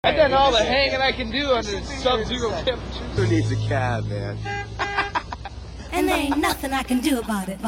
I've done all the hanging I can do under sub-zero temperatures. Who needs a cab, man? And there ain't nothing I can do about it.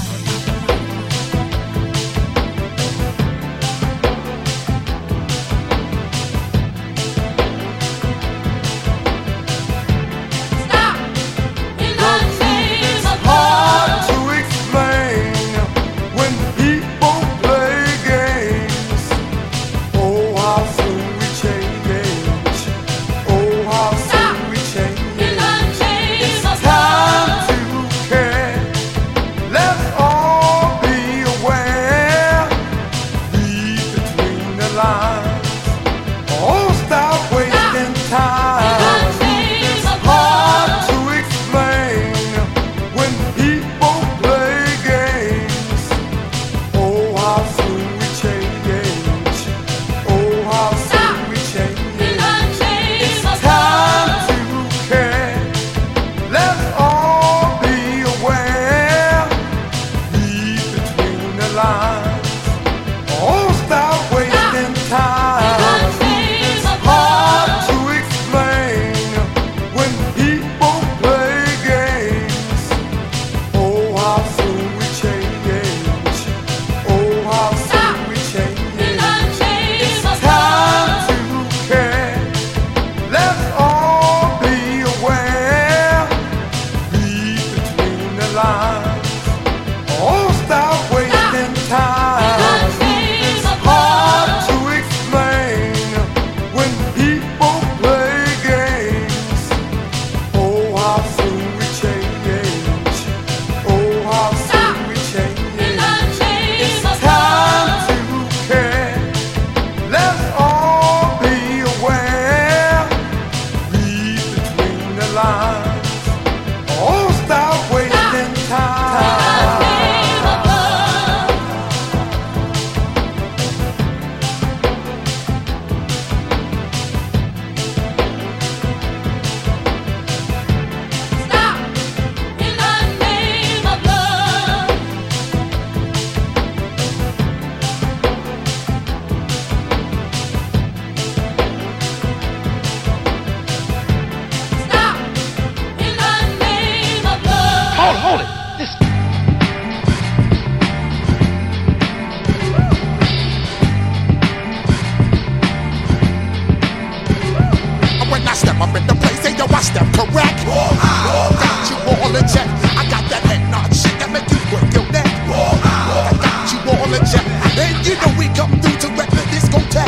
Hold it! When I step up in the place, say yo, I step correct. Got you all in check. I got that head nod shit that make you work your neck. I got you all in check. And you know we come through to wreck the discotheque.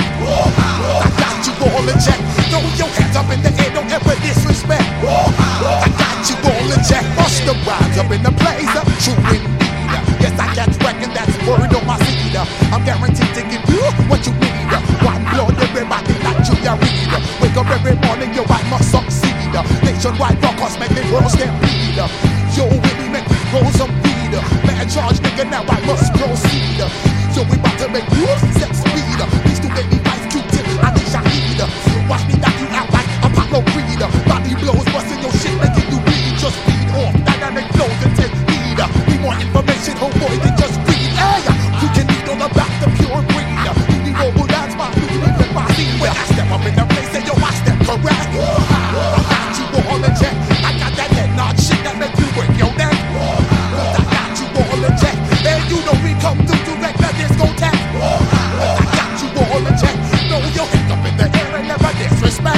I got you all in check. Throw your hands up in the air, don't ever disrespect. I got you all in check. Bust the rhymes up in the place, true indeed. Yes, I got reckon that's word on my seed. I'm guaranteed to give you what you need. One blood, everybody like Julia Reed. Wake up every morning, yo, I must succeed. Nationwide rockers make the world stampede. Yo, really make me grow some weed. Man charge, nigga, now I must proceed. So we about to make moves, set speed. These two baby ice Q-tip, I need Shahid. Watch me knock you out like Apollo Creed. Body blows, busting your shit, making you bleed. Just feed off dynamic flows and take heed. Need more information, homeboy, than just read. Hey, you can read all about the pure breed. You need mobile, that's my new with my seed. When I step up in the place, say yo, I step correct. I got you all in check. I got that head nod shit that make you break your neck. I got you all in check. And you know we come through to wreck the discotheque. I got you all in check. Throw your hands up in the air and never disrespect.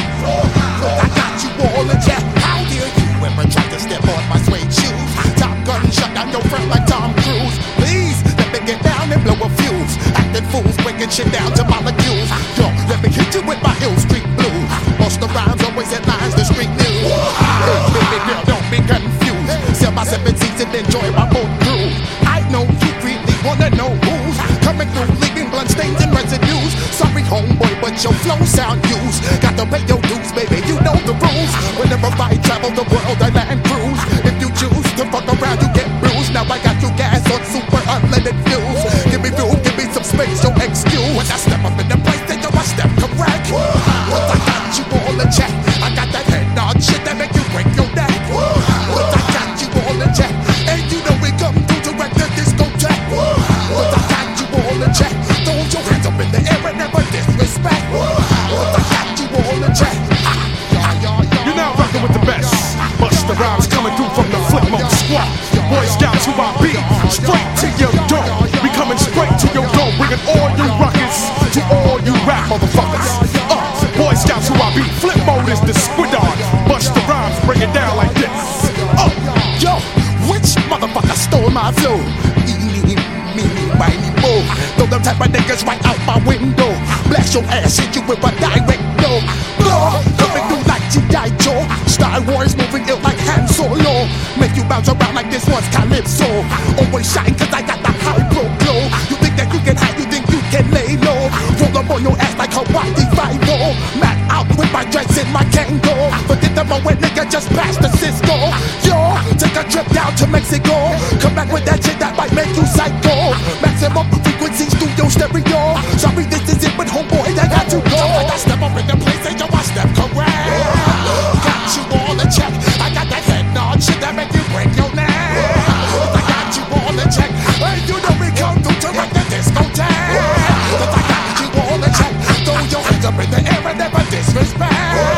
I got you all in check. How dare you ever try to step on my suede shoes? Top gun shut down your friend like Tom Cruise. Please let me get down and blow a fuse. Acting fools, breaking shit down to molecules. Yo, let me hit you with my Hill Street blues. Bust the rhymes, always headlines, the street news. Hey, baby girl, don't be confused. Sell my 7 seats and enjoy my own groove. I know you really wanna know who's coming through, leaving blood stains and residues. Sorry, homeboy, but your flow sound used. Got to pay your dues, baby, you know the rules. Whenever I travel the world, I land cruise. If you choose to fuck around, you get bruised. Now I got you gas on super unleaded fuels. Give me room, give me some space, no excuse. When I step up in the place, then yo, I step correct. Cause I got you all in check. I got that head nod shit that make you break your neck. Cause I got you all in check. And you know we come through to wreck the discotheque. Cause I got you all in check. Throw your hands up in the air and never disrespect. Cause I got you all who I be. Straight to your door. We coming straight to your door. Bringing all you ruckus to all you rap motherfuckers. Boy Scouts who I be. Flip mode is the squidard. Bust the rhymes, bring it down like this. Yo, which motherfucker stole my flow? Eeny, meeny, miny, mo. Throw them type of niggas right out my window. Blast your ass, hit you with a direct no. Blow, coming through like G.I. Joe. Star Wars moving ill like Han Solo. Make you bounce around like this one's Calypso. Always shine cause I got the high pro glow. You think that you can hide, you think you can lay low. Roll up on your ass like Hawaii 5-0. Mad out with my dreads and my Kango. Forget the moment nigga just passed the Cisco. Yo, take a trip down to Mexico. Come back with that shit that might make you psycho. Maximum frequency studio stereo. Sorry this is it but homeboy I got to go. I step up in the place and yo I step correct. Got you all in check. I got that head nod shit that make you break your neck. I got you all in check. Hey, you know we come through to wreck the discotheque. I got you all in check. Throw your hands up in the air and never disrespect.